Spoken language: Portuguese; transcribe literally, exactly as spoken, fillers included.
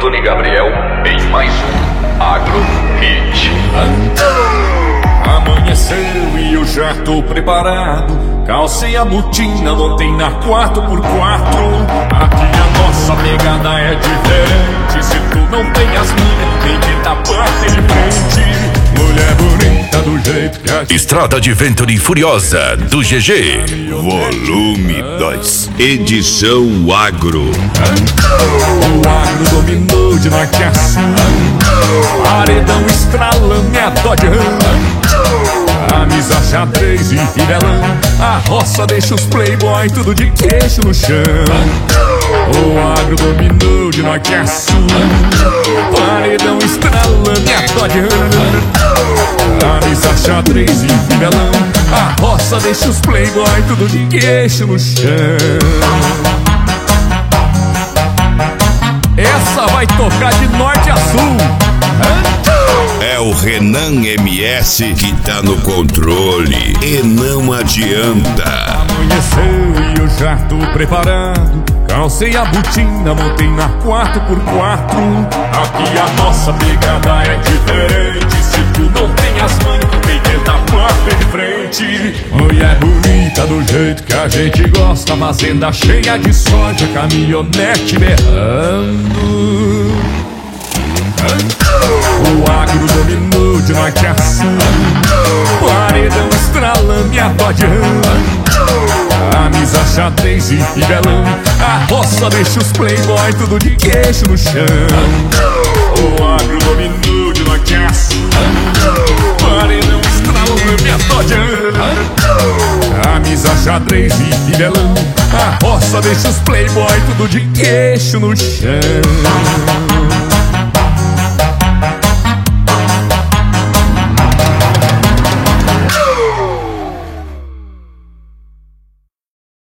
Anthony Gabriel em mais um Agro Hit. Amanheceu e eu já tô preparado. Calcei a botina, montei na quatro por quatro. Aqui a nossa pegada é diferente. Se tu não tem as manhas, tem que dar parte de frente. Mulher bonita do jeito que a gente... Estrada de Venturi Furiosa do G G. Volume dois, edição Agro. O agro dominou de norte a sul. Paredão estralando a Dodge Ram. A misa xadrez e fidelão. A roça deixa os playboy tudo de queixo no chão. O agro dominou de norte a sul. Paredão estralando a Dodge Ram. A misa xadrez e fidelão. A roça deixa os playboy tudo de queixo no chão. Essa vai tocar de norte a sul. É o Renan M S que tá no controle e não adianta. Amanheceu e eu já tô preparado. Calcei a botina, montei na quatro por quatro. Aqui a nossa pegada é diferente. Se tu não tem as manhas, tem que dar parte de frente. Mulher bonita do jeito que a gente gosta. Fazenda cheia de soja, caminhonete berrando. O agro dominou de norte a sul. Paredão estralando e a Dodge Ram. A misa xadrez e fidelão. A roça deixa os playboy tudo de queixo no chão. O agro dominou de norte a sul. Paredão estralando e a Dodge Ram. A misa xadrez e fidelão. A roça deixa os playboy tudo de queixo no chão.